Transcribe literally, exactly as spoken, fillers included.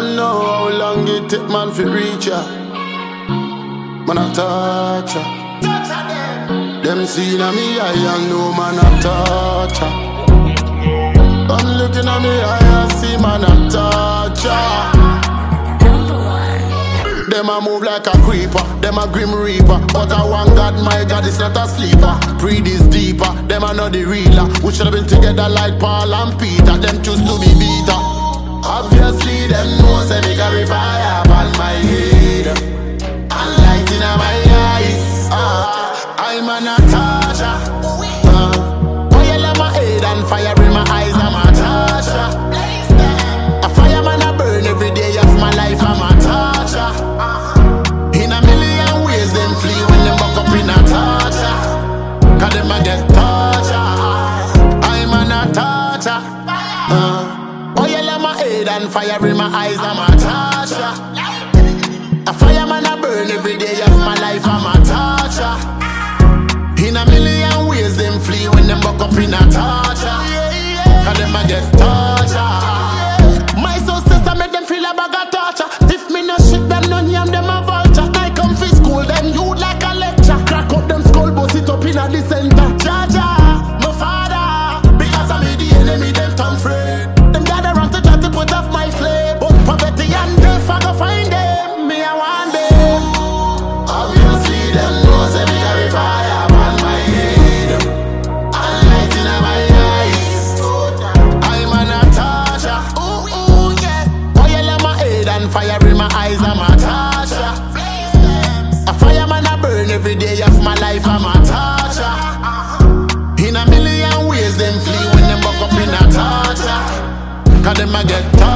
don't know how long it take man fi reach ya. Man a touch ya. Them see na me eye and know man a touch ya. I'm looking at me eye and see man a touch ya. Them a move like a creeper, them a grim reaper. But I want God, my God, it's not a sleeper. Breed is deeper, them a not the realer. We should have been together like Paul and Peter. Them choose to be beater. Obviously, them know say me carry fire upon my head and light in my eyes. uh, I'm a Natasha. uh, Oil in my head and fire in my eyes. I'm a Natasha. A fireman a burn every day of my life. I'm a Natasha. In a million ways them flee when them buck up in a torture. Cause them a get torture. I'm a Natasha. uh, Oil in my head and fire in my eyes. I'm a Natasha. A fireman a burn every day of my life. I'm a Natasha. In a million ways them flee when them buck up in a torture. Cause them a get torture. My soul sister make them feel a bag of torture. If me no shit them none yam them a vulture. I come fi school them you like a lecture. Crack up them skull bust it up in a the center. Jaja, my father, because I made the enemy them turn friend. Them gather around to try to put off my flame. But poverty and death I go find them. Me I want them. Obviously them know say me carry fire upon my head and light in my eyes. I'm a Natasha. Ooh, ooh, yeah. Oil in my head and fire in my eyes. I'm a Natasha. A fireman a burn every day of my life. I'm a Natasha. In a million ways them flee when them buck up in a torture. Cause them a get torture.